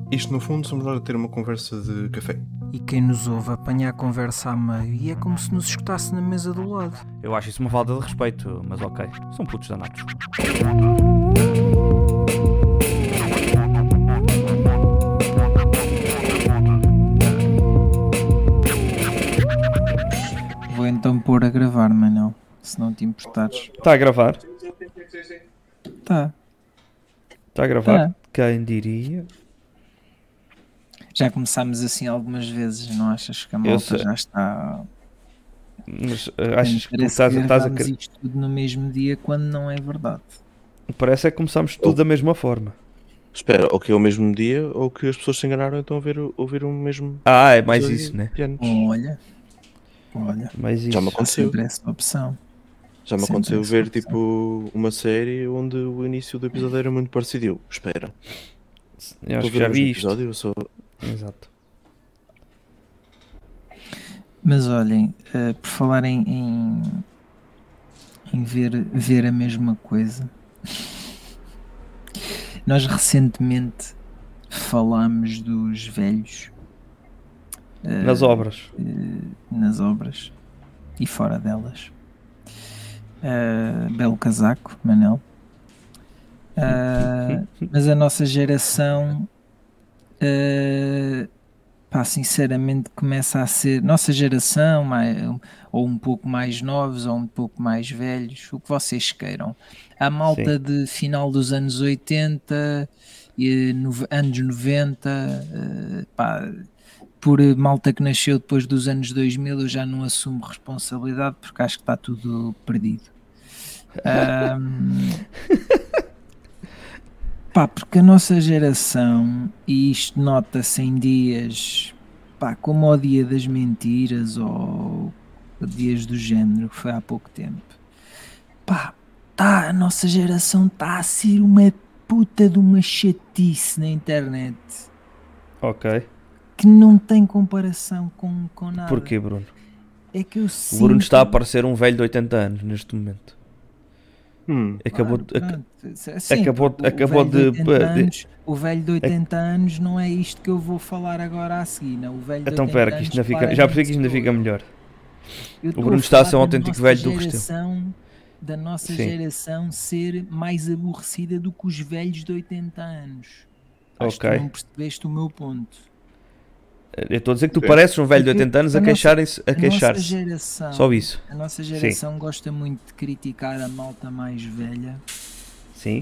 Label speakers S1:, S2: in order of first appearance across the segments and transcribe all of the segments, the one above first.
S1: Isto, no fundo, somos nós a ter uma conversa de café.
S2: E quem nos ouve apanha a conversa a meio e é como se nos escutasse na mesa do lado.
S3: Eu acho isso uma falta de respeito, mas ok, são putos danados.
S2: Vou então pôr a gravar, Manel, se não te importares.
S3: Está a gravar?
S2: Tá.
S3: Está a gravar?
S2: Tá.
S3: Quem diria?
S2: Já começámos assim algumas vezes, não achas que a
S3: Eu
S2: malta
S3: sei.
S2: já está...
S3: Mas achas que tu
S2: Parece
S3: estás
S2: que
S3: a
S2: gravámos
S3: querer?
S2: isto tudo no mesmo dia quando não é verdade.
S3: Parece é que começamos tudo da mesma forma.
S1: Espera, ou que é o mesmo dia, ou que as pessoas se enganaram e estão a ouvir o mesmo
S3: Ah, é mais
S1: episódio
S3: isso, né?
S1: de antes.
S2: Olha,
S3: Mais isso.
S1: Já me
S2: há
S1: aconteceu.
S2: sempre essa opção.
S1: Já me
S2: Sempre
S1: aconteceu
S2: essa
S1: ver
S2: opção.
S1: tipo uma série onde o início do episódio era muito parecido. Eu, espera,
S3: Eu
S1: estou
S3: acho
S1: a
S3: que
S1: ver
S3: já
S1: o mesmo
S3: vi isto.
S1: episódio, eu só...
S3: Exato.
S2: Mas olhem, por falar em ver a mesma coisa, nós recentemente falámos dos velhos
S3: Nas obras.
S2: nas obras e fora delas. Belo casaco, Manel. Mas a nossa geração, pá, sinceramente, começa a ser nossa geração, ou um pouco mais novos, ou um pouco mais velhos, o que vocês queiram. A malta
S3: Sim.
S2: de final dos anos 80 e anos 90, pá, por malta que nasceu depois dos anos 2000, eu já não assumo responsabilidade porque acho que está tudo perdido. Pá, porque a nossa geração, e isto nota-se em dias, pá, como o dia das mentiras ou dias do género, que foi há pouco tempo, pá, a nossa geração está a ser uma puta de uma chatice na internet
S3: Ok.
S2: que não tem comparação com nada.
S3: Porquê, Bruno?
S2: É que eu
S3: O
S2: sinto...
S3: Bruno está a parecer um velho de 80 anos neste momento. Acabou,
S2: Claro, pronto. Sim,
S3: acabou
S2: o velho
S3: de-
S2: de 80
S3: de-
S2: anos, o velho de 80 anos não é isto que eu vou falar agora a seguir, não. O velho de
S3: Então
S2: 80
S3: pera, que isto ainda
S2: anos,
S3: fica. Já percebi que isto ainda
S2: claramente
S3: fica
S2: sou eu.
S3: melhor.
S2: Eu
S3: O
S2: estou
S3: Bruno está a ser um
S2: falar da
S3: autêntico
S2: nossa
S3: velho do Restelo.
S2: geração, da nossa
S3: Sim.
S2: geração ser mais aborrecida do que os velhos de 80 anos. Acho que
S3: Ok.
S2: tu não percebeste o meu ponto.
S3: Eu estou a dizer que tu
S1: Ok.
S3: pareces um velho de
S2: Porque
S3: 80 anos a
S2: a nossa-
S3: queixarem-se. A
S2: A nossa
S3: queixar-se.
S2: geração,
S3: Só isso.
S2: a nossa geração gosta muito de criticar a malta mais velha.
S3: Sim.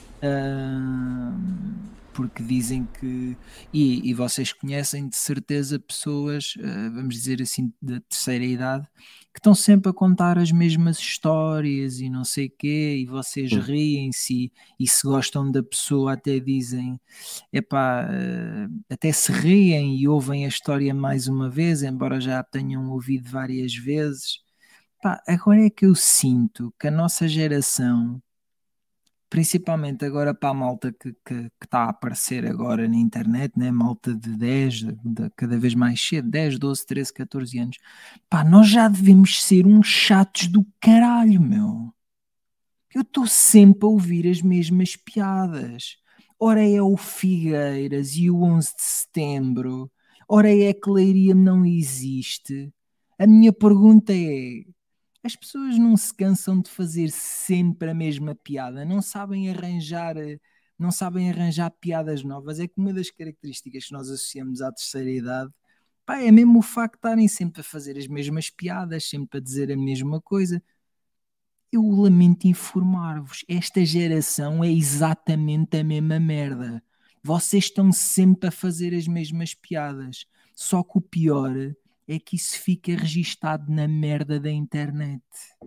S2: Porque dizem que, e vocês conhecem de certeza pessoas, vamos dizer assim, da terceira idade, que estão sempre a contar as mesmas histórias e não sei quê, e vocês riem-se e se gostam da pessoa até dizem, epá, até se riem e ouvem a história mais uma vez, embora já a tenham ouvido várias vezes. Pá, agora é que eu sinto que a nossa geração, principalmente agora para a malta que está a aparecer agora na internet, né? Malta de 10, cada vez mais cedo, 10, 12, 13, 14 anos, pá, nós já devemos ser uns chatos do caralho, meu. Eu estou sempre a ouvir as mesmas piadas. Ora é o Figueiras e o 11 de setembro, ora é que Leiria não existe. A minha pergunta é: as pessoas não se cansam de fazer sempre a mesma piada, não sabem arranjar piadas novas. É que uma das características que nós associamos à terceira idade, pá, é mesmo o facto de estarem sempre a fazer as mesmas piadas, sempre a dizer a mesma coisa. Eu lamento informar-vos, esta geração é exatamente a mesma merda. Vocês estão sempre a fazer as mesmas piadas, só que o pior é que isso fica registado na merda da internet.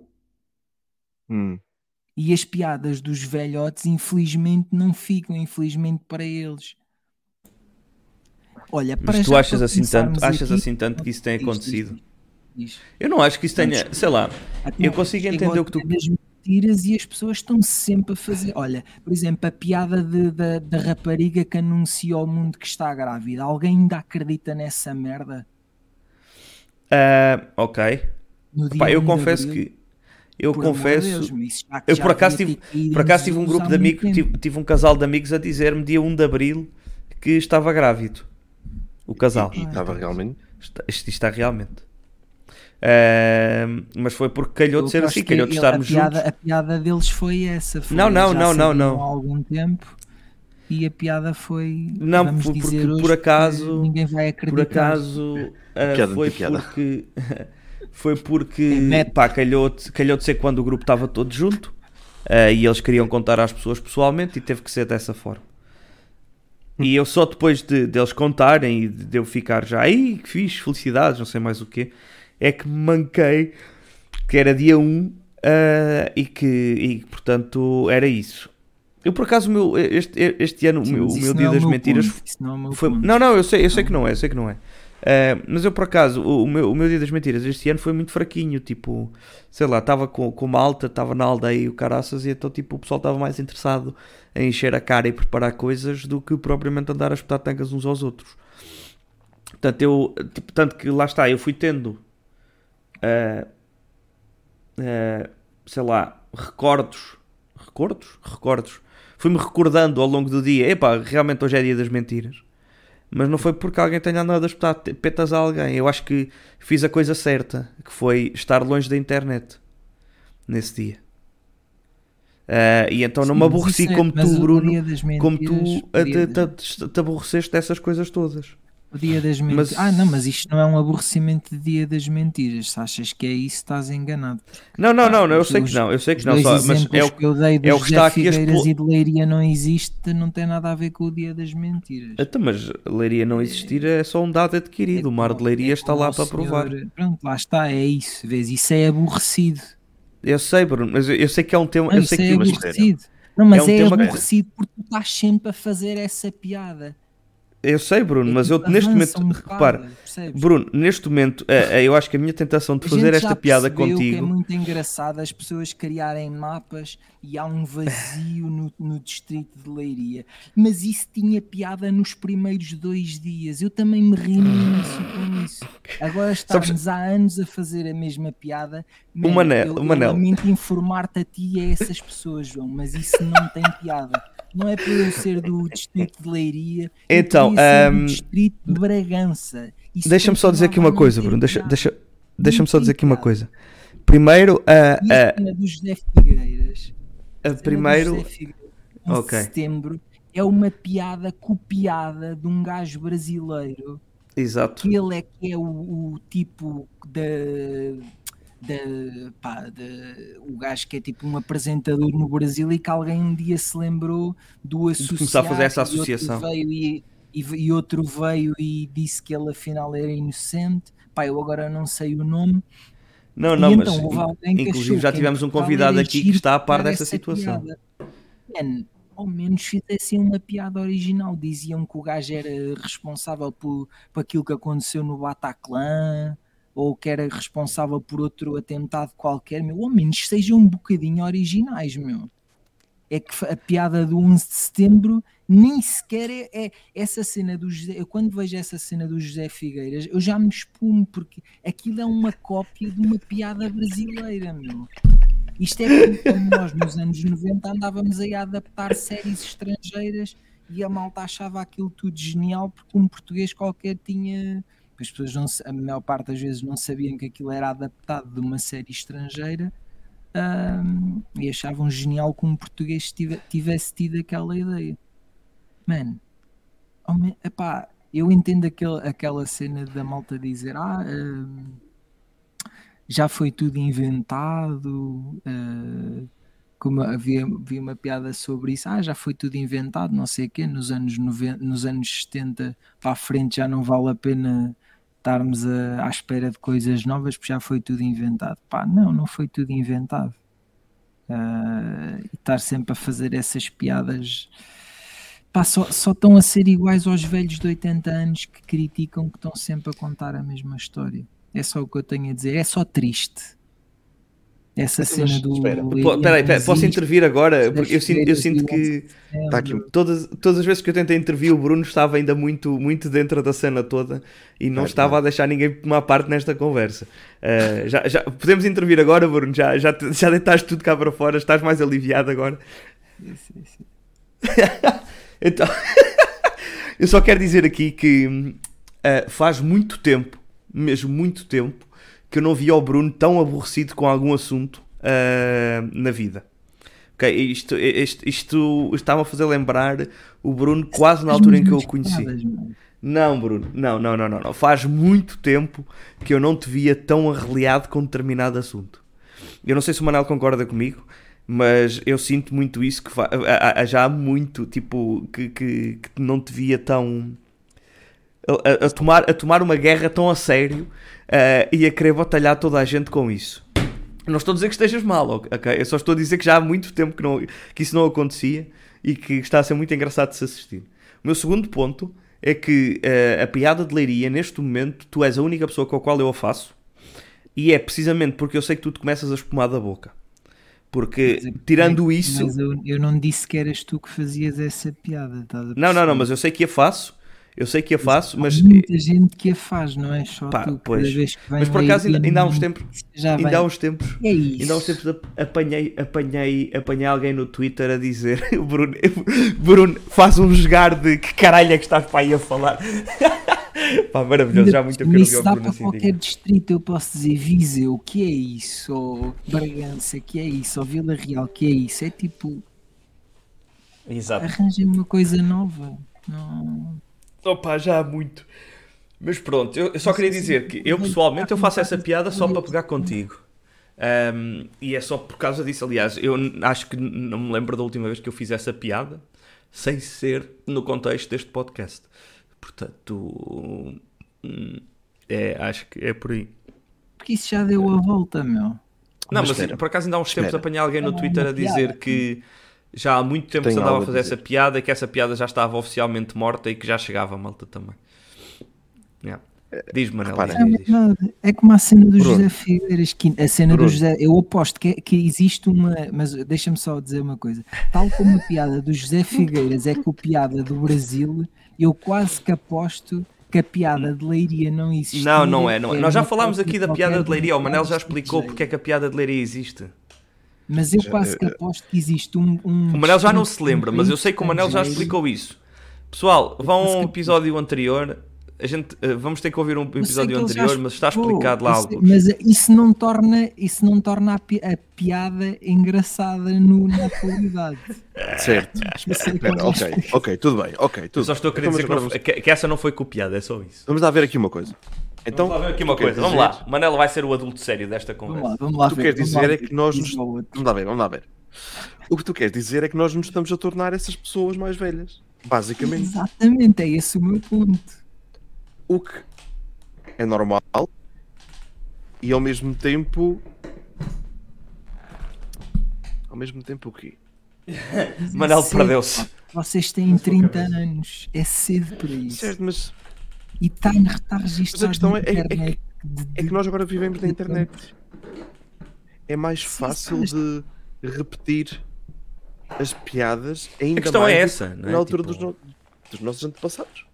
S2: E as piadas dos velhotes, infelizmente, não ficam, infelizmente para eles. Olha, para
S3: Mas tu
S2: já,
S3: achas
S2: para
S3: assim tanto,
S2: começarmos
S3: achas
S2: aqui-
S3: assim tanto que isso tem acontecido?
S2: Diz.
S3: Eu não acho que isso tenha,
S2: Vamos-
S3: sei lá, eu
S2: Então,
S3: consigo
S2: chega
S3: entender
S2: ao
S3: o que tu...
S2: dia das mentiras e as pessoas estão sempre a fazer. Olha, por exemplo, a piada da rapariga que anuncia ao mundo que está grávida. Alguém ainda acredita nessa merda?
S3: Ok.
S2: No dia
S3: Pá, eu
S2: 1 de
S3: confesso
S2: Abril?
S3: que... Eu
S2: Por amor de
S3: confesso...
S2: Deus, isso
S3: Eu
S2: já
S3: por acaso
S2: devia
S3: tive,
S2: ter caído
S3: por
S2: em
S3: acaso tive um
S2: desuso
S3: grupo
S2: há
S3: de
S2: muito
S3: amigos,
S2: tempo.
S3: tive um casal de amigos a dizer-me dia 1 de Abril que estava grávido. O casal.
S1: E estava realmente?
S3: Isto está realmente. Mas foi porque calhou de ser assim, calhou de estarmos juntos.
S2: A piada deles foi essa. Foi,
S3: não.
S2: Há algum tempo e a piada foi.
S3: Não,
S2: vamos
S3: porque
S2: dizer hoje
S3: por acaso.
S2: Ninguém vai acreditar.
S3: Por acaso foi porque pá, calhou de ser quando o grupo estava todo junto e eles queriam contar às pessoas pessoalmente e teve que ser dessa forma. E eu só depois deles contarem e de eu ficar já aí, que fiz, felicidades, não sei mais o quê, é que me manquei que era dia 1 e portanto era isso. Eu por acaso este ano o meu dia das mentiras foi... Não, eu sei que não é, mas eu por acaso o meu dia das mentiras este ano foi muito fraquinho, tipo, sei lá, estava com malta, estava na aldeia e o caraças, e então tipo o pessoal estava mais interessado em encher a cara e preparar coisas do que propriamente andar a espetar tangas uns aos outros. Portanto, tanto que lá está, eu fui tendo sei lá, recordos, fui-me recordando ao longo do dia, epá, realmente hoje é dia das mentiras. Mas não foi porque alguém tenha andado a espetar petas a alguém. Eu acho que fiz a coisa certa, que foi estar longe da internet nesse dia. E então não me aborreci como tu, Bruno, como tu te aborreceste dessas coisas todas.
S2: O dia das mentiras. Mas isto não é um aborrecimento de dia das mentiras. Se achas que é isso, estás enganado.
S3: Não, eu sei que não. Mas é o
S2: que eu dei do
S3: é o que está aqui
S2: Figueiras e de Leiria não existe, não tem nada a ver com o dia das mentiras.
S3: Então, mas Leiria não existir é só um dado adquirido. O Mar de Leiria está lá para provar.
S2: Pronto, lá está, é isso. Vês, isso é aborrecido.
S3: Eu sei, Bruno, mas eu sei que é um tema.
S2: Não,
S3: eu sei
S2: isso
S3: que
S2: é aborrecido. Não, mas é aborrecido porque tu estás sempre a fazer essa piada.
S3: Eu sei, Bruno, mas eu neste momento, repara, Bruno, neste momento, eu acho que a minha tentação de fazer esta piada contigo...
S2: que é muito engraçado as pessoas criarem mapas e há um vazio no distrito de Leiria. Mas isso tinha piada nos primeiros 2 dias. Eu também me ri imenso com isso. Agora estamos há anos a fazer a mesma piada.
S3: O Manel.
S2: Eu lamento informar-te a ti e a essas pessoas, João, mas isso não tem piada. Não é por eu ser do distrito de Leiria,
S3: então,
S2: do distrito de Bragança.
S3: Deixa-me só dizer aqui uma coisa, Bruno. Deixa-me só dizer aqui uma coisa. Primeiro,
S2: a cena do José Figueiras. Em setembro é uma piada copiada de um gajo brasileiro.
S3: Exato.
S2: Que ele é que é o tipo o gajo que é tipo um apresentador no Brasil e que alguém um dia se lembrou do associar,
S3: começar a fazer essa associação.
S2: E outro veio e disse que ele afinal era inocente. Pá, eu agora não sei o nome.
S3: Não, mas inclusive já tivemos um convidado aqui que está a par dessa situação.
S2: Ao menos fizessem uma piada original. Diziam que o gajo era responsável por aquilo que aconteceu no Bataclan, ou que era responsável por outro atentado qualquer, meu. Ao menos sejam um bocadinho originais, meu. É que a piada do 11 de setembro nem sequer é essa cena do José. Eu quando vejo essa cena do José Figueiras, eu já me espumo, porque aquilo é uma cópia de uma piada brasileira, meu. Isto é como nós nos anos 90 andávamos aí a adaptar séries estrangeiras e a malta achava aquilo tudo genial porque um português qualquer tinha... As pessoas, a maior parte das vezes, não sabiam que aquilo era adaptado de uma série estrangeira e achavam genial que um português tivesse tido aquela ideia. Mano, epá, eu entendo aquela cena da malta dizer já foi tudo inventado, como havia uma piada sobre isso, já foi tudo inventado, não sei o quê, nos anos 90, nos anos 70 para a frente já não vale a pena estarmos à espera de coisas novas porque já foi tudo inventado. Pá, não foi tudo inventado. E estar sempre a fazer essas piadas, pá, só estão a ser iguais aos velhos de 80 anos que criticam, que estão sempre a contar a mesma história. É só o que eu tenho a dizer, é só triste. Essa cena do...
S3: Peraí, posso intervir agora? Porque eu sinto que tá aqui, todas as vezes que eu tentei intervir, o Bruno estava ainda muito, muito dentro da cena toda e não estava a deixar ninguém tomar parte nesta conversa. Já podemos intervir agora, Bruno? Já deitaste tudo cá para fora? Estás mais aliviado agora?
S2: Sim.
S3: Então... Eu só quero dizer aqui que faz muito tempo, mesmo muito tempo, que eu não via o Bruno tão aborrecido com algum assunto na vida. Okay, isto estava a fazer lembrar o Bruno quase na altura em que eu o conheci. Não, Bruno, não. Faz muito tempo que eu não te via tão arreliado com determinado assunto. Eu não sei se o Manel concorda comigo, mas eu sinto muito isso, que já há muito, tipo, que não te via tão... A tomar uma guerra tão a sério e a querer batalhar toda a gente com isso. Não estou a dizer que estejas mal, ok? Eu só estou a dizer que já há muito tempo que isso não acontecia e que está a ser muito engraçado de se assistir. O meu segundo ponto é que a piada de Leiria, neste momento, tu és a única pessoa com a qual eu a faço, e é precisamente porque eu sei que tu te começas a espumar da boca. Porque, tirando isso...
S2: Mas eu não disse que eras tu que fazias essa piada.
S3: Não, mas eu sei que a faço. Mas...
S2: Há muita gente que a faz, não é só tu.
S3: Pois.
S2: Cada vez que vem
S3: mas por acaso ainda há uns tempos... Ainda há uns tempos apanhei alguém no Twitter a dizer o Bruno, faz um jogar de que caralho é que estás para aí a falar. Pá, maravilhoso, já há muito tempo que eu não vi o Bruno
S2: para
S3: assim.
S2: Qualquer distrito eu posso dizer Viseu, o que é isso? Ou Bragança, que é isso? Ou Vila Real, que é isso? É tipo...
S3: Exato.
S2: Arranjem uma coisa nova. Não...
S3: Opa, já há muito. Mas pronto, eu só queria dizer que eu pessoalmente eu faço essa piada só para pegar contigo. E é só por causa disso. Aliás, eu acho que não me lembro da última vez que eu fiz essa piada sem ser no contexto deste podcast. Portanto, acho que é por aí.
S2: Porque isso já deu a volta, meu.
S3: Não, mas por acaso ainda há uns tempos apanhei alguém no Twitter a dizer que já há muito tempo se andava a fazer essa piada e que essa piada já estava oficialmente morta e que já chegava a malta também. Yeah. Diz-me, Manel.
S2: É como a cena do José Figueiras. A cena do José, eu aposto que existe uma. Mas deixa-me só dizer uma coisa. Tal como a piada do José Figueiras é copiada do Brasil, eu quase que aposto que a piada de Leiria não existe.
S3: Não é. Nós já falámos aqui da piada de Leiria. O Manel já explicou porque é que a piada de Leiria existe.
S2: Mas eu quase que aposto que existe um...
S3: O Manel já não se lembra, mas eu sei que o Manel já explicou isso. Pessoal, vão a um episódio anterior. Vamos ter que ouvir um episódio anterior, mas está explicado lá algo.
S2: Mas isso não torna a piada engraçada na atualidade.
S1: Certo. Ok, tudo bem.
S3: Eu só estou a querer dizer que essa não foi copiada, é só isso.
S1: Vamos lá ver aqui uma coisa.
S3: Então, vamos lá ver aqui uma coisa. Vamos lá. Manel vai ser o adulto sério desta conversa.
S2: Vamos lá
S1: o que tu queres dizer é que nós nos... Vamos lá ver. O que tu queres dizer é que nós nos estamos a tornar essas pessoas mais velhas. Basicamente.
S2: Exatamente, é esse o meu ponto.
S1: O que é normal e ao mesmo tempo o quê?
S3: Manel perdeu-se.
S2: Vocês têm 30 anos, é cedo para isso.
S1: Certo, mas...
S2: E está registrado.
S1: Mas a questão é que nós agora vivemos na internet. É mais fácil de repetir as piadas ainda
S3: a questão
S1: mais
S3: é essa, não é?
S1: Na altura dos nossos antepassados.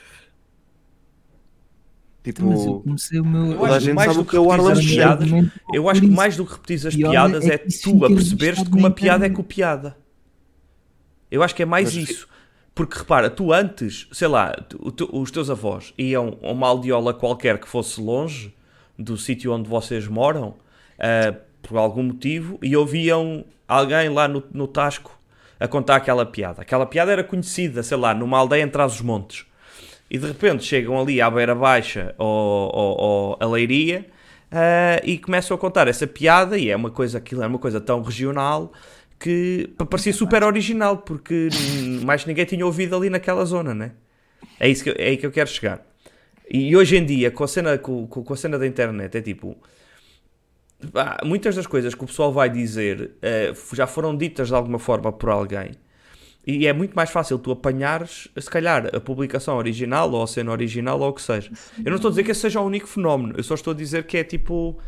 S2: Mas eu comecei o meu...
S1: Toda a gente sabe o que é o Arlan
S3: piadas. Eu acho que mais do que repetir as piadas é tu a perceberes que uma piada é copiada. Eu acho que é mais isso. Porque repara, tu antes, sei lá, os teus avós iam a uma aldeola qualquer que fosse longe do sítio onde vocês moram, por algum motivo, e ouviam alguém lá no Tasco a contar aquela piada. Aquela piada era conhecida, sei lá, numa aldeia em Trás-os-Montes. E de repente chegam ali à Beira Baixa ou a Leiria e começam a contar essa piada, e aquilo é uma coisa tão regional que parecia super original, porque mais ninguém tinha ouvido ali naquela zona, né? É aí que eu quero chegar. E hoje em dia, com a cena da internet, é tipo... muitas das coisas que o pessoal vai dizer já foram ditas de alguma forma por alguém, e é muito mais fácil tu apanhares, se calhar, a publicação original ou a cena original ou o que seja. Eu não estou a dizer que esse seja o único fenómeno, eu só estou a dizer que é tipo...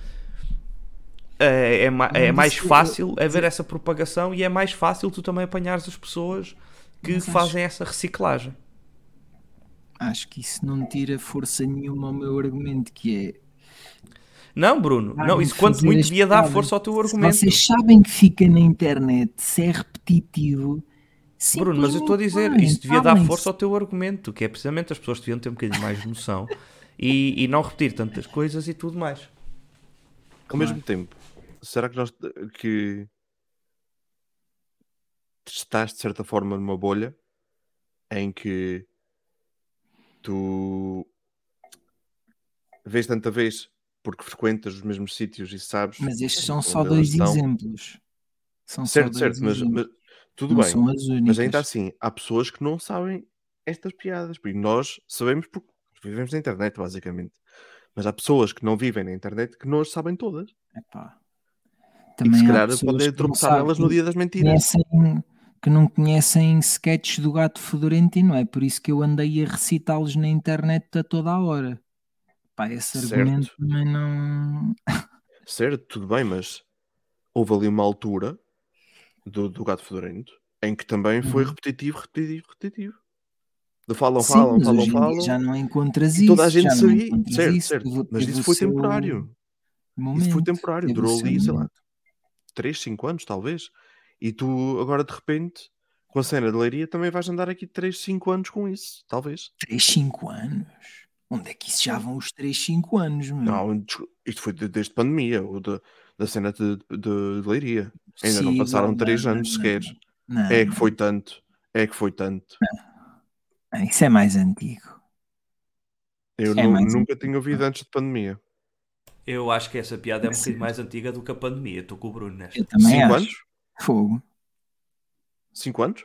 S3: É mais fácil haver essa propagação, e é mais fácil tu também apanhares as pessoas que fazem essa reciclagem.
S2: Acho que isso não tira força nenhuma ao meu argumento, que é...
S3: Não, Bruno, não, isso quanto muito devia dar força ao teu argumento.
S2: Vocês sabem que fica na internet, se é repetitivo, Sim,
S3: Bruno, mas eu estou a dizer,
S2: bem,
S3: isso devia dar
S2: calem-se.
S3: força ao teu argumento, que é precisamente as pessoas deviam ter um bocadinho mais de noção e não repetir tantas coisas e tudo mais.
S1: Ao mesmo tempo, será que nós que estás de certa forma numa bolha em que tu vês tanta vez porque frequentas os mesmos sítios e sabes
S2: Mas estes são
S1: onde
S2: só
S1: eles
S2: dois
S1: estão?
S2: exemplos. São só
S1: Certo,
S2: dois
S1: certo, mas
S2: exemplos.
S1: tudo
S2: Não
S1: bem.
S2: são as
S1: Mas ainda
S2: únicas.
S1: assim, há pessoas que não sabem estas piadas. Porque nós sabemos porque vivemos na internet, basicamente. Mas há pessoas que não vivem na internet que não as sabem todas.
S2: Epá,
S1: E que se
S2: também há
S1: calhar
S2: pessoas
S1: podem
S2: que não
S1: tropeçar
S2: sabem,
S1: nelas no dia das mentiras.
S2: que não conhecem sketches do Gato Fedorento e não é por isso que eu andei a recitá-los na internet a toda a hora. Pá, esse argumento
S1: Certo,
S2: também não.
S1: certo, tudo bem, mas houve ali uma altura do Gato Fedorento em que também foi repetitivo, repetitivo, repetitivo. De falam,
S2: Sim,
S1: falam,
S2: mas
S1: falam,
S2: hoje em dia já
S1: falam.
S2: não encontras
S1: E toda a
S2: isso,
S1: gente
S2: já não
S1: sabia.
S2: encontras
S1: Certo,
S2: isso.
S1: certo. Mas
S2: Teve
S1: isso
S2: o
S1: foi
S2: seu
S1: temporário. Isso foi
S2: momento.
S1: temporário.
S2: Teve o
S1: Durou
S2: seu
S1: ali, sei lá,
S2: momento.
S1: 3, 5 anos, talvez. E tu agora de repente, com a cena de Leiria, também vais andar aqui 3, 5 anos com isso, talvez.
S2: 3, 5 anos? Onde é que isso já vão os 3, 5 anos, meu?
S1: Não, isto foi desde pandemia, da cena de Leiria. Ainda não
S2: Possível,
S1: passaram 3
S2: não,
S1: anos sequer.
S2: não,
S1: É que foi tanto. É que foi tanto.
S2: não. Isso é mais antigo.
S1: Eu
S2: É mais
S1: nunca
S2: antigo.
S1: tinha ouvido antes de pandemia.
S3: Eu acho que essa piada é um bocadinho
S2: Sério.
S3: mais antiga do que a pandemia. Estou com o Bruno nesta.
S2: Eu também
S1: 5
S2: acho.
S1: anos?
S2: Fogo.
S1: 5 anos?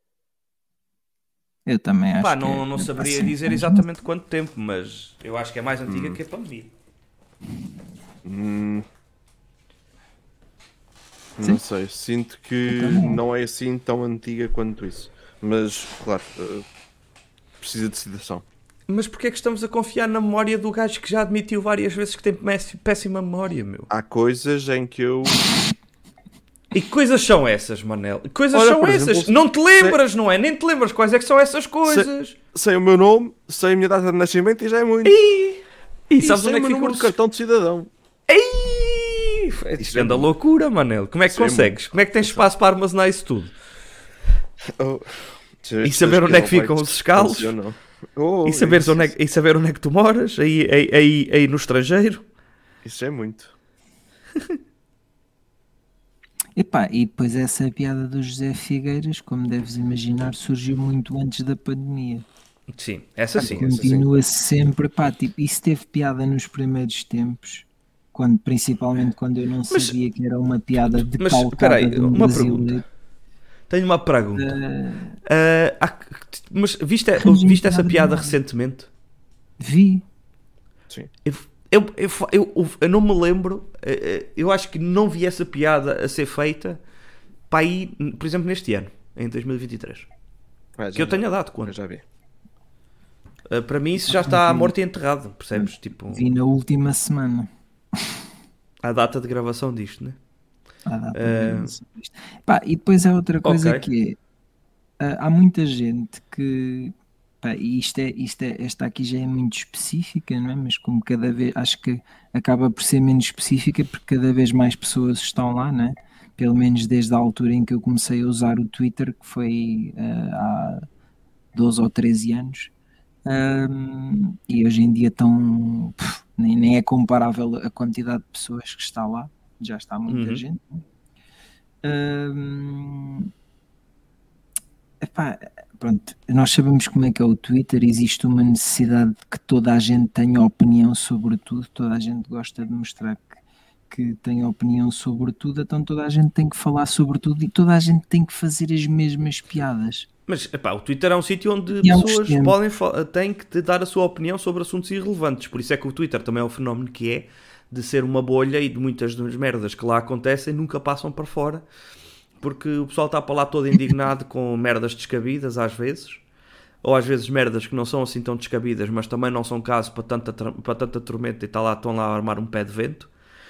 S2: Eu também
S3: Pá,
S2: acho que é
S3: não saberia
S2: assim,
S3: dizer
S2: mas
S3: exatamente quanto tempo, mas eu acho que é mais antiga que a pandemia.
S1: Não
S2: Sim.
S1: sei. Sinto que
S2: Eu também acho.
S1: não é assim tão antiga quanto isso. Mas, claro, precisa de citação.
S3: Mas porquê é que estamos a confiar na memória do gajo que já admitiu várias vezes que tem péssima memória, meu?
S1: Há coisas em que eu.
S3: E que coisas são essas, Manel? Que coisas
S1: Olha,
S3: são
S1: por
S3: essas?
S1: exemplo,
S3: Não te lembras, não é? Nem te lembras quais é que são essas coisas.
S1: Sei o meu nome, sei a minha data de nascimento e já é muito.
S3: E sabes
S1: sei
S3: onde é
S1: o
S3: que
S1: meu
S3: ficam
S1: número de cartão de cidadão.
S3: Isto é da loucura, Manel. Como é que
S1: Isso é
S3: consegues? Como é que tens espaço para armazenar isso tudo?
S1: Oh,
S3: E saber onde é que ficam os escalos?
S1: Oh,
S3: E saber onde é que tu moras? Aí no estrangeiro?
S1: Isso é muito.
S2: Epá, e depois essa piada do José Figueiras, como deves imaginar, surgiu muito antes da pandemia.
S3: Sim, essa sim.
S2: Continua sempre, pá, tipo, isso teve piada nos primeiros tempos, principalmente quando eu não sabia que era uma piada decalcada
S3: espera aí,
S2: de um
S3: uma
S2: brasileiro.
S3: pergunta. Tenho uma pergunta. Mas viste essa piada recentemente?
S2: Vi.
S1: Sim.
S3: Eu não me lembro. Eu acho que não vi essa piada a ser feita para aí, por exemplo, neste ano, em 2023. Que eu tenha dado conta.
S1: Eu já vi.
S3: Para mim isso já está à morte e enterrado, percebes? Tipo,
S2: Vi na última semana.
S3: a data de gravação disto, né?
S2: Pá, e depois há outra coisa
S3: Ok.
S2: que é, há muita gente que, pá, e esta aqui já é muito específica, não é? Mas como cada vez, acho que acaba por ser menos específica porque cada vez mais pessoas estão lá, não é? Pelo menos desde a altura em que eu comecei a usar o Twitter, que foi há 12 ou 13 anos. E hoje em dia nem é comparável a quantidade de pessoas que está lá, já está muita gente. Epá, pronto, nós sabemos como é que é o Twitter, existe uma necessidade de que toda a gente tenha opinião sobre tudo, toda a gente gosta de mostrar que tem opinião sobre tudo, então toda a gente tem que falar sobre tudo e toda a gente tem que fazer as mesmas piadas.
S3: Mas epá, o Twitter é um sítio onde
S2: E há uns
S3: pessoas
S2: tempos.
S3: têm que te dar a sua opinião sobre assuntos irrelevantes. Por isso é que o Twitter também é o fenómeno que é de ser uma bolha e de muitas das merdas que lá acontecem nunca passam para fora. Porque o pessoal está para lá todo indignado com merdas descabidas às vezes. Ou às vezes merdas que não são assim tão descabidas, mas também não são caso para tanta tormenta e estão lá a armar um pé de vento.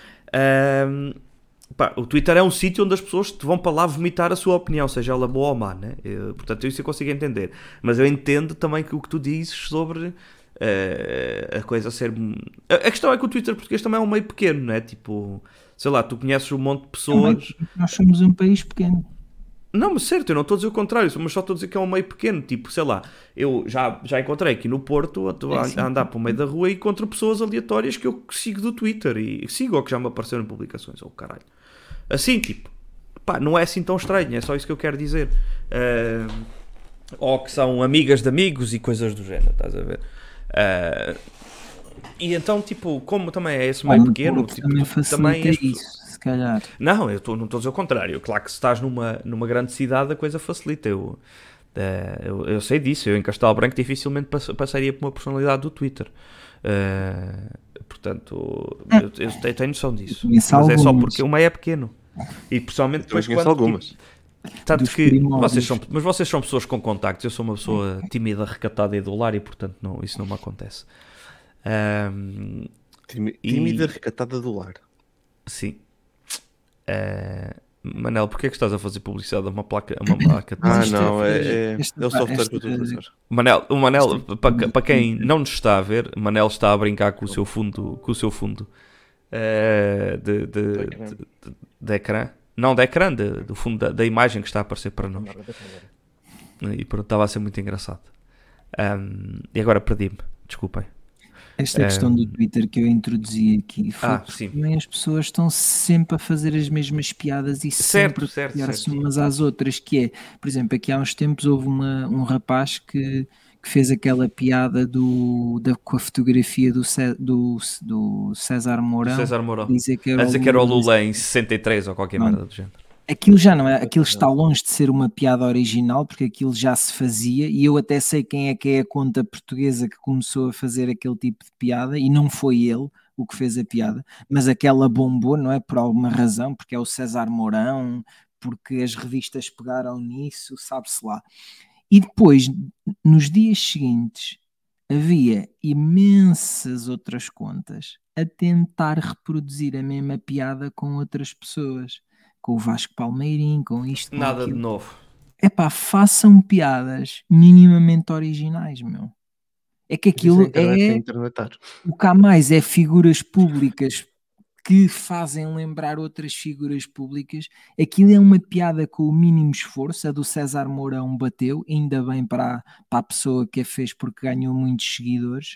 S3: O Twitter é um sítio onde as pessoas te vão para lá vomitar a sua opinião, seja ela boa ou má, né? Portanto, isso eu consigo entender. Mas eu entendo também que o que tu dizes sobre a coisa ser... A questão é que o Twitter português também é um meio pequeno, né? Tipo, sei lá, tu conheces um monte de pessoas...
S2: Nós somos um país pequeno.
S3: Não, mas certo, eu não estou a dizer o contrário, mas só estou a dizer que é um meio pequeno. Tipo, sei lá, eu já encontrei aqui no Porto, a andar para o meio da rua e encontro pessoas aleatórias que eu sigo do Twitter e sigo ou que já me apareceram em publicações, ou caralho. Assim, tipo, pá, não é assim tão estranho, é só isso que eu quero dizer. Ou que são amigas de amigos e coisas do género, estás a ver? E então, tipo, como também é esse meio pequeno, tipo,
S2: também isso. Calhar.
S3: Não, não estou a dizer o contrário. Claro que se estás numa grande cidade a coisa facilita. Eu sei disso. Eu em Castelo Branco dificilmente passaria por uma personalidade do Twitter. Portanto, eu tenho noção disso. Mas é só porque o meio é pequeno. E pessoalmente depois quando...
S1: algumas.
S3: Tanto que vocês são pessoas com contactos. Eu sou uma pessoa tímida, recatada e do lar e portanto isso não me acontece.
S1: Tímida, recatada do lar.
S3: Sim. Manel, porquê é que estás a fazer publicidade a uma placa?
S1: Não, é o software que eu estou a fazer.
S3: O Manel, para quem não nos está a ver, Manel está a brincar com o seu fundo, de ecrã. Não, de ecrã, do fundo da imagem que está a aparecer para nós. E pronto, estava a ser muito engraçado. E agora perdi-me, desculpem.
S2: Esta questão do Twitter que eu introduzi aqui foi também as pessoas estão sempre a fazer as mesmas piadas e sempre a piar-se umas às outras, que é, por exemplo, aqui há uns tempos houve um rapaz que fez aquela piada com a fotografia do César Mourão,
S3: dizer que era o Lula em 63 ou qualquer merda do género.
S2: Aquilo já não é, aquilo está longe de ser uma piada original, porque aquilo já se fazia, e eu até sei quem é a conta portuguesa que começou a fazer aquele tipo de piada, e não foi ele o que fez a piada, mas aquela bombou, não é? Por alguma razão, porque é o César Mourão, porque as revistas pegaram nisso, sabe-se lá. E depois, nos dias seguintes, havia imensas outras contas a tentar reproduzir a mesma piada com outras pessoas. Com o Vasco Palmeirim, com isto, com
S3: nada
S2: aquilo.
S3: De novo.
S2: Façam piadas minimamente originais, meu. É que aquilo o que há mais é figuras públicas que fazem lembrar outras figuras públicas. Aquilo é uma piada com o mínimo esforço. A do César Mourão bateu, ainda bem para a pessoa que a fez porque ganhou muitos seguidores.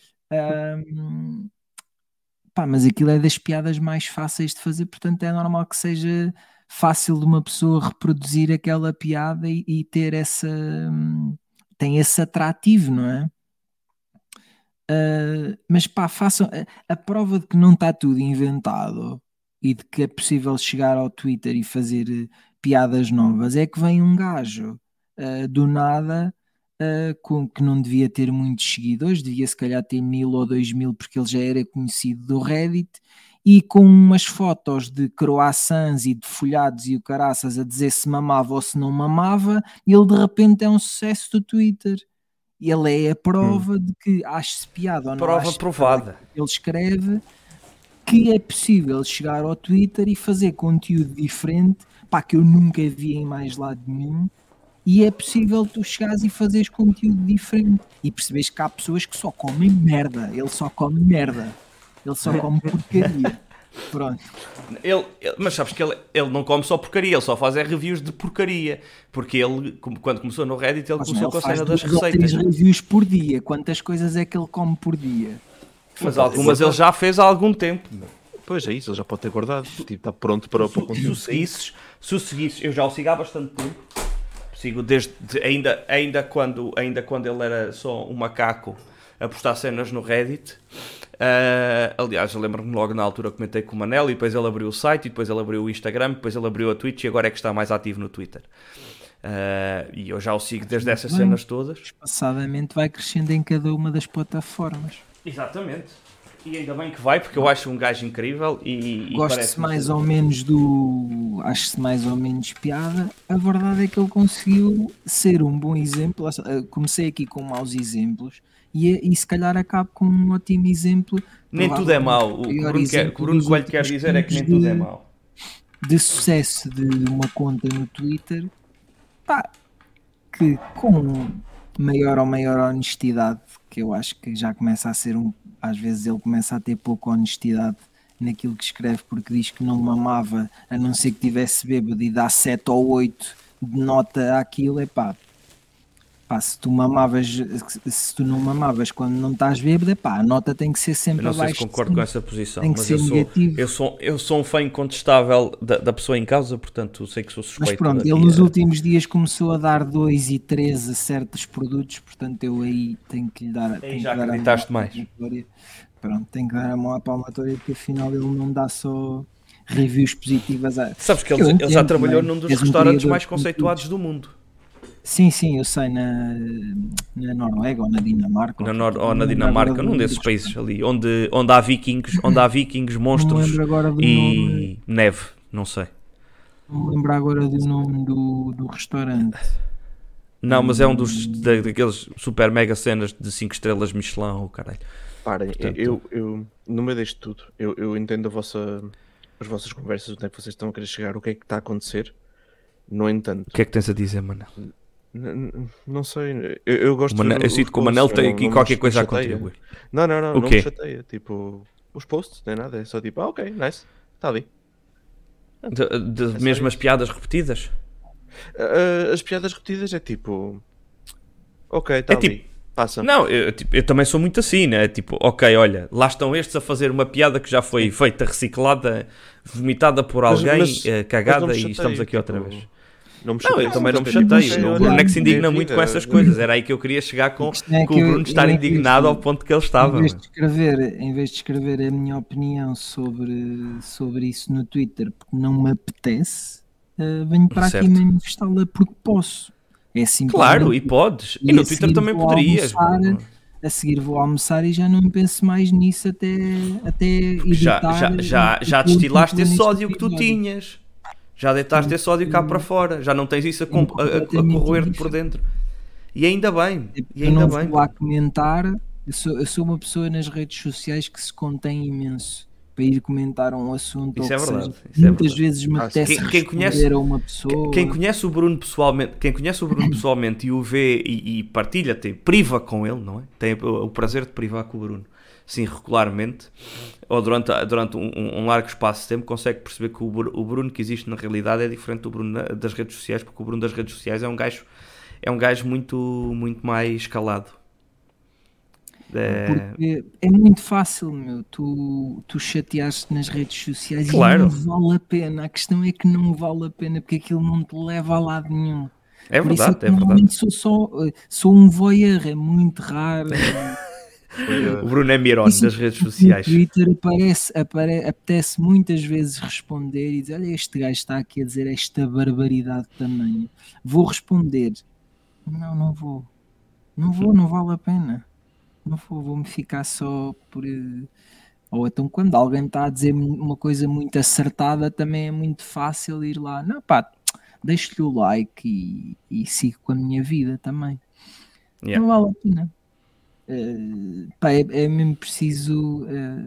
S2: Mas aquilo é das piadas mais fáceis de fazer, portanto é normal que seja fácil de uma pessoa reproduzir aquela piada e ter tem esse atrativo, não é? Mas façam a prova de que não está tudo inventado e de que é possível chegar ao Twitter e fazer piadas novas, é que vem um gajo do nada, que não devia ter muitos seguidores, devia se calhar ter 1000 ou 2000 porque ele já era conhecido do Reddit, e com umas fotos de croissants e de folhados e o caraças a dizer se mamava ou se não mamava, ele de repente é um sucesso do Twitter. Ele é a prova de que ache-se piada ou não ache
S3: provada.
S2: Ele escreve que é possível chegar ao Twitter e fazer conteúdo diferente, que eu nunca vi em mais lado nenhum. E é possível tu chegares e fazeres conteúdo diferente e percebes que há pessoas que só comem merda. Ele só come merda. Ele só come porcaria. Pronto.
S3: Mas sabes que ele não come só porcaria, ele só faz reviews de porcaria. Porque ele, quando começou no Reddit, ele começou com a cena das receitas.
S2: 3 reviews por dia. Quantas coisas é que ele come por dia?
S3: Mas algumas ele já fez há algum tempo.
S1: Pois é isso, ele já pode ter guardado. Tipo, está pronto para o conteúdo.
S3: Se o seguisses, eu já o sigo há bastante tempo. Sigo desde ainda quando ele era só um macaco a postar cenas no Reddit. Aliás, eu lembro-me logo na altura que comentei com o Manel, e depois ele abriu o site, e depois ele abriu o Instagram, depois ele abriu a Twitch, e agora é que está mais ativo no Twitter. E eu já o sigo desde essas cenas todas.
S2: Espaçadamente vai crescendo em cada uma das plataformas.
S3: Exatamente. E ainda bem que vai, porque eu acho um gajo incrível e
S2: gosto-se mais ou menos acho-se mais ou menos piada. A verdade é que ele conseguiu ser um bom exemplo. Comecei aqui com maus exemplos e se calhar acabo com um ótimo exemplo.
S3: Nem tudo é mau. O que o Bruno Coelho quer dizer é que nem tudo é mau.
S2: De sucesso de uma conta no Twitter, que com maior ou maior honestidade, que eu acho que já começa a ser às vezes ele começa a ter pouca honestidade naquilo que escreve, porque diz que não mamava a não ser que tivesse bêbado e dá 7 ou 8 de nota àquilo, é pá, se tu não mamavas quando não estás bêbado, a nota tem que ser sempre
S3: Eu não sei se
S2: abaixo.
S3: concordo com essa posição,
S2: tem que
S3: mas
S2: ser negativo.
S3: eu sou um fã incontestável da pessoa em causa, portanto sei que sou suspeito.
S2: Mas pronto, ele nos últimos dias começou a dar 2 e 3 a certos produtos, portanto eu aí tenho que lhe dar.
S3: Aí já acreditaste mais.
S2: Pronto, tenho que dar a mão à palmatória, porque afinal ele não dá só reviews positivas.
S3: Sabes que ele já trabalhou num dos restaurantes mais conceituados do mundo.
S2: Sim, eu sei, na Noruega ou na Dinamarca.
S3: Ou na Dinamarca, num desses países ali, onde há vikings, monstros e neve, não sei.
S2: Não me lembro agora do nome do restaurante.
S3: Não, mas é um daqueles super mega cenas de 5 estrelas Michelin, ou caralho.
S1: Parem, portanto, eu no meio disto tudo, eu entendo as vossas conversas, onde é que vocês estão a querer chegar, o que é que está a acontecer. No entanto,
S3: o que é que tens a dizer, Manel?
S1: Não sei, eu gosto
S3: de eu sinto que o Manel tem aqui qualquer coisa a contribuir.
S1: Não me chateia, tipo, os posts, nem nada, é só tipo, ok, nice, está ali.
S3: Mesmo as piadas repetidas?
S1: As piadas repetidas é tipo, ok, está ali,
S3: tipo,
S1: passa.
S3: Não, eu também sou muito assim, né? Tipo, ok, olha, lá estão estes a fazer uma piada que já foi feita, reciclada, vomitada por alguém, cagada, e estamos aqui outra vez. Não, eu também não me chateio. O Bruno é que se indigna muito com essas coisas. Era aí que eu queria chegar com o Bruno estar indignado ao ponto que ele estava.
S2: Em vez de escrever a minha opinião sobre isso no Twitter, porque não me apetece, venho para aqui manifestá-la porque posso. É assim.
S3: Claro, e podes. E no Twitter também poderias.
S2: A seguir vou almoçar e já não penso mais nisso até editar.
S3: Já destilaste esse ódio que tu tinhas. Já deitaste esse ódio cá para fora. Já não tens isso a corroer por dentro. E ainda bem.
S2: Eu não vou lá comentar. Eu sou uma pessoa nas redes sociais que se contém imenso para ir comentar um assunto.
S3: Isso é verdade.
S2: Muitas vezes me apetece responder a uma pessoa.
S3: Quem conhece o Bruno pessoalmente e o vê e partilha, priva com ele, não é? Tem o prazer de privar com o Bruno. Sim, regularmente, ou durante um largo espaço de tempo, consegue perceber que o Bruno que existe na realidade é diferente do Bruno das redes sociais, porque o Bruno das redes sociais é um gajo muito, muito mais calado.
S2: Porque é muito fácil, meu, tu chateaste nas redes sociais.
S3: Claro.
S2: E não vale a pena. A questão é que não vale a pena, porque aquilo não te leva a lado nenhum.
S3: É
S2: Por
S3: verdade,
S2: isso, normalmente sou um voyeur, é muito raro.
S3: O Bruno é Mirone das redes sociais.
S2: No Twitter apetece muitas vezes responder e dizer: olha, este gajo está aqui a dizer esta barbaridade também. Vou responder. Não vou. Não vale a pena. Não vou-me ficar só por... Ou então quando alguém está a dizer uma coisa muito acertada, também é muito fácil ir lá. Não, pá, deixo-lhe o like e sigo com a minha vida também. Yeah. Não vale a pena. Pá, é mesmo preciso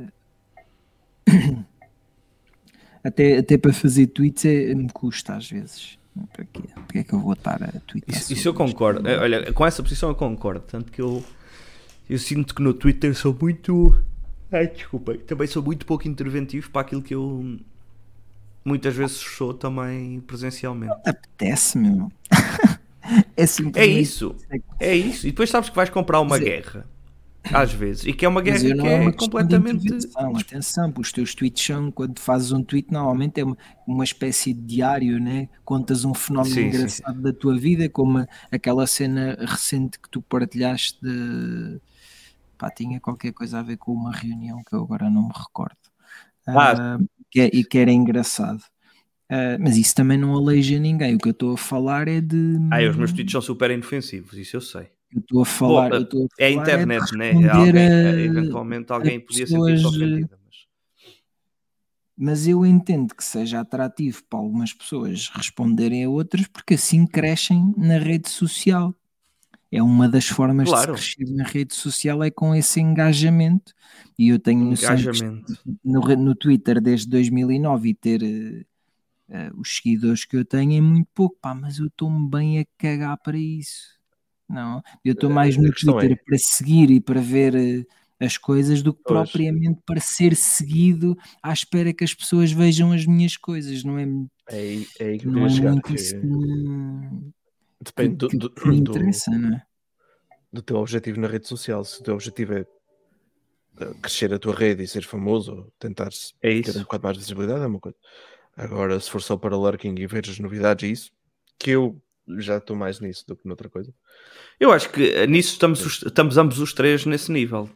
S2: até para fazer tweets me custa às vezes. Porque é que eu vou estar a tweetar?
S3: Isso eu concordo. Olha, com essa posição eu concordo. Tanto que eu sinto que no Twitter sou muito... também sou muito pouco interventivo para aquilo que eu muitas vezes sou também presencialmente.
S2: Apetece, meu.
S3: É isso. E depois sabes que vais comprar uma guerra. Às vezes. E que é uma guerra que é completamente...
S2: Atenção, os teus tweets são... Quando fazes um tweet, normalmente é uma espécie de diário, né? Contas um fenómeno engraçado da tua vida, como aquela cena recente que tu partilhaste de... Pá, tinha qualquer coisa a ver com uma reunião que eu agora não me recordo. Que era engraçado. Mas isso também não aleija ninguém. O que eu estou a falar é de...
S3: os meus tweets são super inofensivos, isso eu sei.
S2: Eu estou a falar...
S3: é a internet, né? Eventualmente alguém podia sentir-se ofendido.
S2: Mas eu entendo que seja atrativo para algumas pessoas responderem a outras, porque assim crescem na rede social. É uma das formas de se crescer na rede social, é com esse engajamento. E eu tenho noção no Twitter desde 2009 e ter os seguidores que eu tenho é muito pouco, pá, mas eu estou-me bem a cagar para isso. Não, eu estou mais no Twitter para seguir e para ver as coisas do que propriamente para ser seguido à espera que as pessoas vejam as minhas coisas, não é?
S1: É aí que eu
S2: Não
S1: queria
S2: é
S1: chegar.
S2: muito isso
S1: Depende
S2: que me interessa, não é?
S1: do teu objetivo na rede social. Se o teu objetivo é crescer a tua rede e ser famoso, ou tentar ter um bocado mais de visibilidade, é uma coisa. Agora, se for só para lurking e ver as novidades e isso, que eu já estou mais nisso do que noutra coisa.
S3: Eu acho que nisso estamos ambos os três nesse nível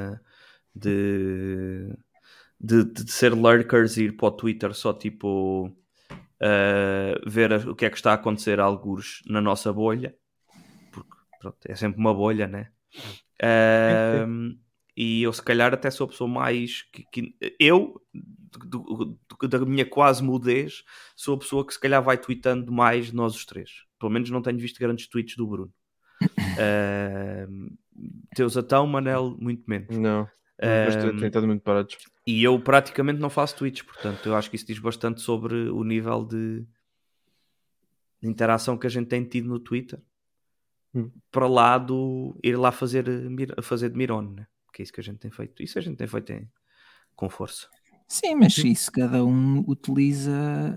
S3: de ser lurkers e ir para o Twitter só tipo ver o que é que está a acontecer a algures na nossa bolha, porque pronto, é sempre uma bolha, né? E eu se calhar até sou a pessoa mais eu da minha quase mudez sou a pessoa que se calhar vai tweetando mais de nós os três. Pelo menos não tenho visto grandes tweets do Bruno. Teus então, Manel, muito menos.
S1: Não, mas tem estado muito parados.
S3: E eu praticamente não faço tweets, portanto eu acho que isso diz bastante sobre o nível de interação que a gente tem tido no Twitter, para lá do ir lá fazer de Mirone, né? Que é isso que a gente tem feito. Isso a gente tem feito com força.
S2: Sim, mas isso cada um utiliza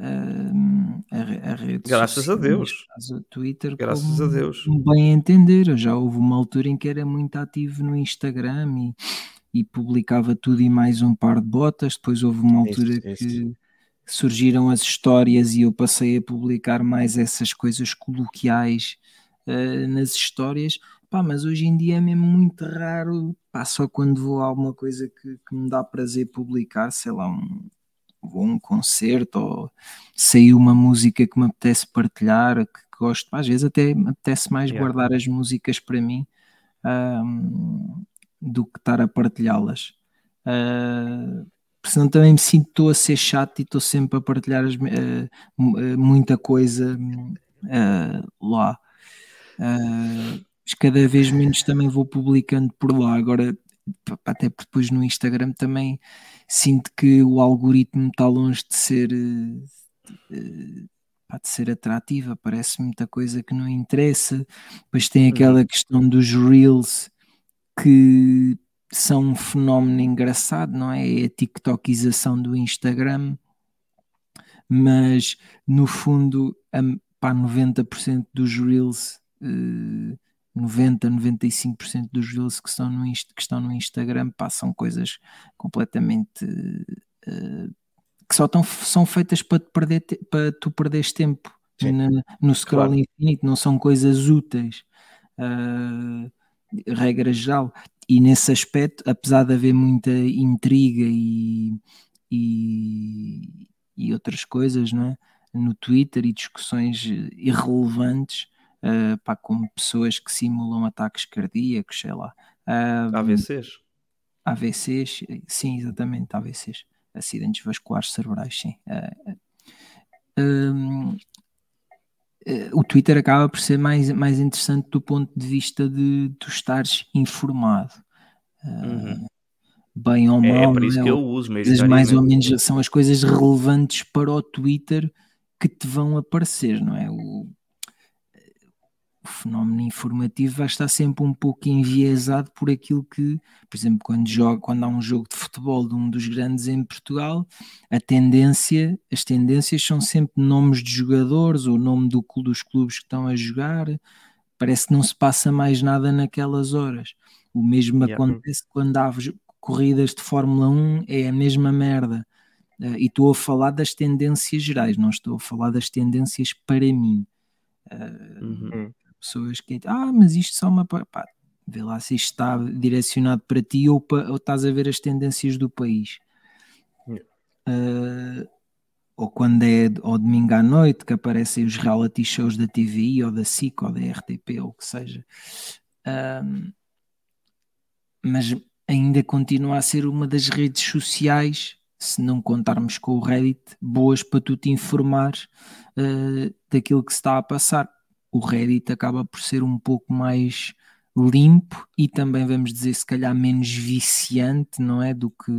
S2: a rede
S3: Graças
S2: social,
S3: a Deus.
S2: o Twitter,
S3: graças a Deus,
S2: como bem entender. Já houve uma altura em que era muito ativo no Instagram e publicava tudo e mais um par de botas. Depois houve uma altura que surgiram as histórias e eu passei a publicar mais essas coisas coloquiais nas histórias. Pá, mas hoje em dia é mesmo muito raro, pá, só quando vou a alguma coisa que me dá prazer publicar, sei lá, vou a um concerto ou saiu uma música que me apetece partilhar, que gosto, às vezes até me apetece mais guardar as músicas para mim do que estar a partilhá-las. Porque senão também me sinto que estou a ser chato e estou sempre a partilhar muita coisa lá. Mas cada vez menos também vou publicando por lá. Agora, até porque depois no Instagram também sinto que o algoritmo está longe de ser atrativa, parece muita coisa que não interessa. Depois tem aquela questão dos Reels que são um fenómeno engraçado, não é? É a tiktokização do Instagram, mas no fundo 90% dos Reels 95% dos Reels que estão no Instagram passam coisas completamente que são feitas para tu perderes tempo no scroll infinito, não são coisas úteis, regra geral. E nesse aspecto, apesar de haver muita intriga e outras coisas, não é? No Twitter e discussões irrelevantes, como pessoas que simulam ataques cardíacos, sei lá.
S3: AVCs?
S2: AVCs, sim, exatamente, AVCs. Acidentes vasculares cerebrais, sim. O Twitter acaba por ser mais interessante do ponto de vista de tu estares informado. Bem ou mal,
S3: é por isso que eu uso
S2: mais ou menos são as coisas relevantes para o Twitter que te vão aparecer, não é? O fenómeno informativo vai estar sempre um pouco enviesado por aquilo que, por exemplo, quando há um jogo de futebol de um dos grandes em Portugal, as tendências são sempre nomes de jogadores ou nome dos clubes que estão a jogar. Parece que não se passa mais nada naquelas horas. O mesmo acontece quando há corridas de Fórmula 1, é a mesma merda. E estou a falar das tendências gerais, não estou a falar das tendências para mim. Pessoas que mas isto só uma... Pá, vê lá se isto está direcionado para ti ou estás a ver as tendências do país. Ou quando é ao domingo à noite que aparecem os reality shows da TVI ou da SIC ou da RTP ou o que seja. Mas ainda continua a ser uma das redes sociais, se não contarmos com o Reddit, boas para tu te informares daquilo que se está a passar. O Reddit acaba por ser um pouco mais limpo e também, vamos dizer, se calhar menos viciante, não é? Do que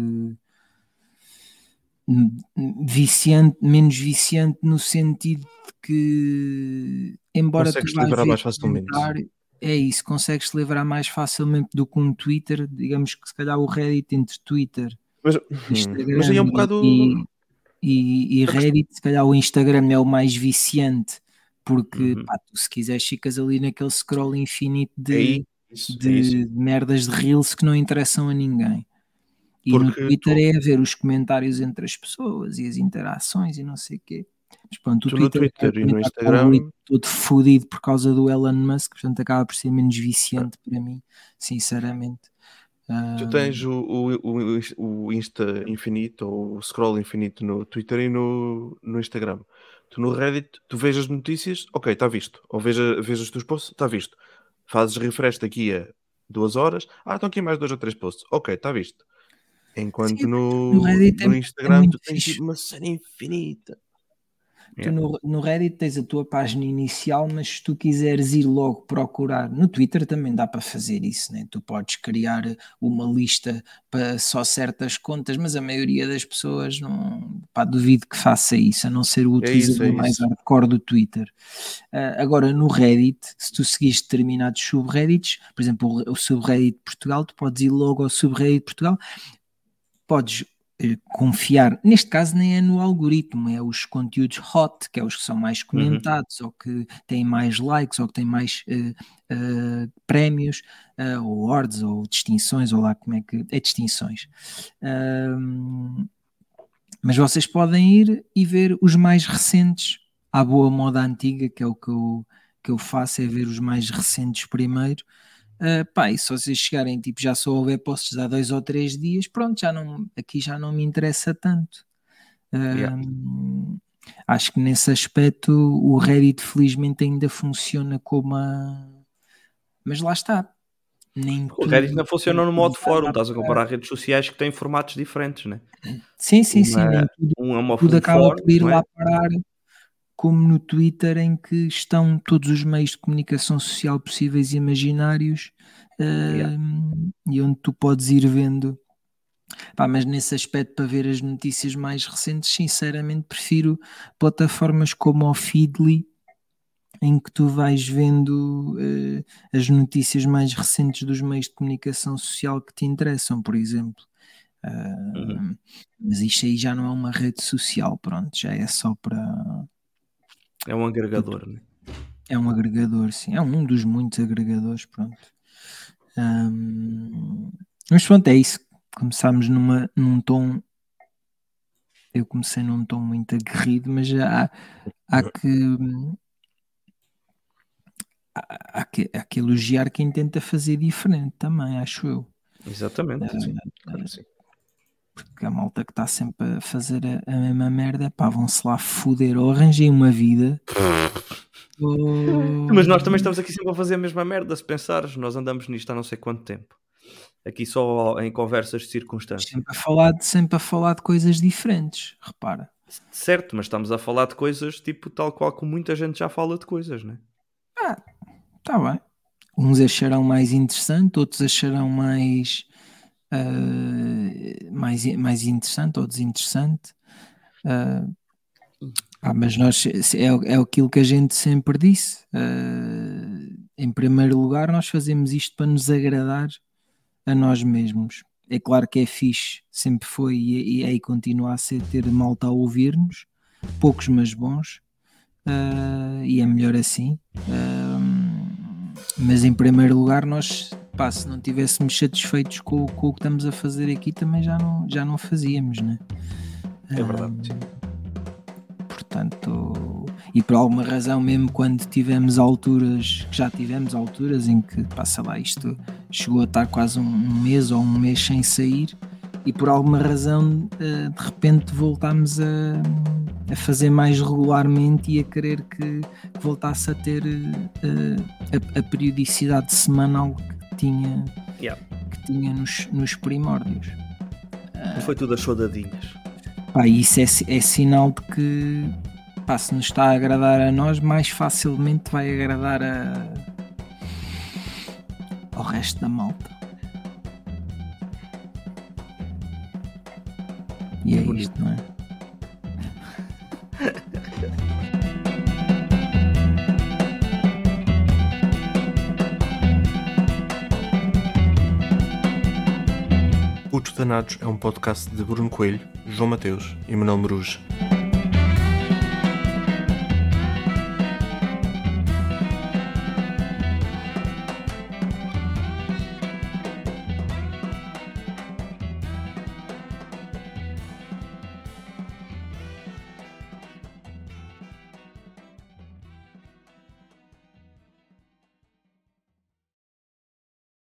S2: menos viciante no sentido de que, embora tu vais ver é isso, consegues-te livrar mais facilmente do que um Twitter, digamos que se calhar o Reddit entre Twitter, Instagram
S1: mas aí é um bocado...
S2: e Reddit, se calhar o Instagram é o mais viciante, porque pá, tu, se quiseres ficas ali naquele scroll infinito de merdas de reels que não interessam a ninguém. E porque no Twitter é a ver os comentários entre as pessoas e as interações e não sei o quê. Mas pronto, o Twitter
S1: e no Instagram
S2: todo fodido por causa do Elon Musk, portanto acaba por ser menos viciante para mim, sinceramente.
S1: Tu tens o Insta infinito ou o scroll infinito no Twitter e no Instagram. Tu no Reddit, tu vês as notícias, ok, está visto. Ou vês os teus posts, está visto. Fazes refresh daqui a 2 horas, estão aqui mais 2 ou 3 posts, ok, está visto. Enquanto sim, no Reddit no Instagram tu tens tipo uma série infinita.
S2: Tu no Reddit tens a tua página inicial, mas se tu quiseres ir logo procurar, no Twitter também dá para fazer isso, né? Tu podes criar uma lista para só certas contas, mas a maioria das pessoas não, duvido que faça isso, a não ser o utilizador mais hardcore do Twitter. Agora no Reddit, se tu seguires determinados subreddits, por exemplo o subreddit Portugal, tu podes ir logo ao subreddit Portugal, podes confiar, neste caso nem é no algoritmo, é os conteúdos hot, que é os que são mais comentados, ou que têm mais likes, ou que têm mais prémios, ou awards, ou distinções, ou lá como é que é distinções. Mas vocês podem ir e ver os mais recentes, à boa moda antiga, que é o que eu faço, é ver os mais recentes primeiro. E se vocês chegarem, tipo, já só houver posts há 2 ou 3 dias, pronto, aqui já não me interessa tanto. Acho que nesse aspecto o Reddit felizmente ainda funciona como mas lá está.
S3: O Reddit ainda funciona no modo fórum, estás a comparar redes sociais que têm formatos diferentes, né?
S2: Sim. Tudo acaba por ir lá parar, como no Twitter, em que estão todos os meios de comunicação social possíveis e imaginários, e onde tu podes ir vendo. Mas nesse aspecto, para ver as notícias mais recentes, sinceramente prefiro plataformas como o Feedly, em que tu vais vendo as notícias mais recentes dos meios de comunicação social que te interessam, por exemplo. Mas isto aí já não é uma rede social, pronto, já é só para...
S3: É um agregador, né?
S2: É um agregador, sim. É um dos muitos agregadores, pronto. Mas pronto, é isso. Começámos num tom... Eu comecei num tom muito aguerrido, mas já há que elogiar quem tenta fazer diferente também, acho eu.
S3: Exatamente.
S1: Sim.
S2: Porque a malta que está sempre a fazer a mesma merda, vão-se lá foder ou arranjem uma vida.
S3: Mas nós também estamos aqui sempre a fazer a mesma merda, se pensares, nós andamos nisto há não sei quanto tempo. Aqui só em conversas de circunstâncias.
S2: Sempre a falar de coisas diferentes, repara.
S3: Certo, mas estamos a falar de coisas tipo tal qual como muita gente já fala de coisas, né?
S2: Tá bem. Uns acharão mais interessante, outros acharão mais interessante ou desinteressante. Mas nós é aquilo que a gente sempre disse. Em primeiro lugar, nós fazemos isto para nos agradar a nós mesmos. É claro que é fixe, sempre foi e aí continua a ser ter malta a ouvir-nos, poucos mas bons, e é melhor assim. Mas em primeiro lugar, nós, se não estivéssemos satisfeitos com o que estamos a fazer aqui, também já não fazíamos, né?
S3: É verdade.
S2: Portanto, e por alguma razão, mesmo quando tivemos alturas, que já tivemos alturas em que, sei lá, isto chegou a estar quase um mês ou um mês sem sair, e por alguma razão de repente voltámos a fazer mais regularmente e a querer que voltasse a ter a periodicidade semanal que tinha nos primórdios.
S3: Não foi tudo as chodadinhas.
S2: Isso é sinal de que se nos está a agradar a nós, mais facilmente vai agradar ao resto da malta. E é isto, não é?
S1: Enganados é um podcast de Bruno Coelho, João Mateus e Manuel Maruja.